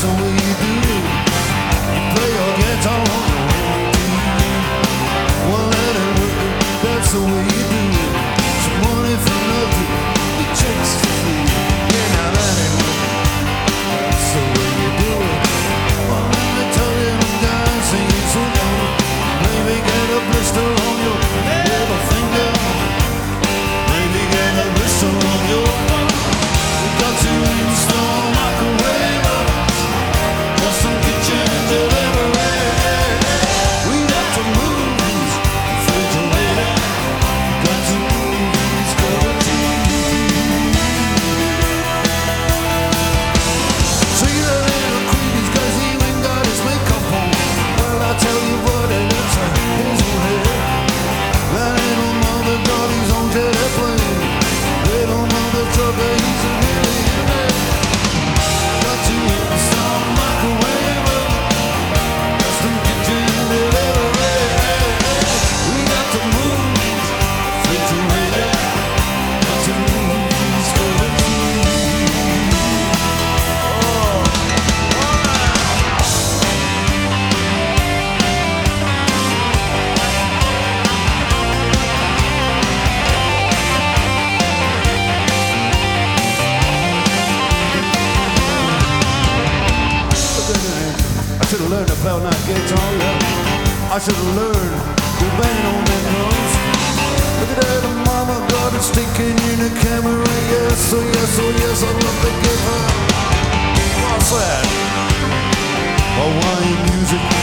the way you do it. You play your guitar on your own TV. Well, let it work, that's the way you do it. Some money for nothing, the chicks for free. Yeah, now that ain't working, that's the way you do it. Well, let me tell you, I'm dancing, so young. Maybe get a blister on your little finger. Maybe get a blister on your thumb. We got to install microwave ovens, custom kitchen delivery. We got to move these refrigerators. Got to move these cover TVs. See the little creepies 'cause he ain't got his makeup on. Well, I tell you what, it looks like his own hair. That little mother got his own jet airplane. Little mother trucker, he's a millionaire. Got to install microwave oven, custom kitchen delivery. We got to move these refrigerators. Got to move these cover TVs. I should have learned to play on that guitar, yeah. I should have learned to bang on them drums. Look at that, mama got it sticking in the camera. Yes, oh yes, oh yes, I'd love to give her. What's that? Hawaiian music.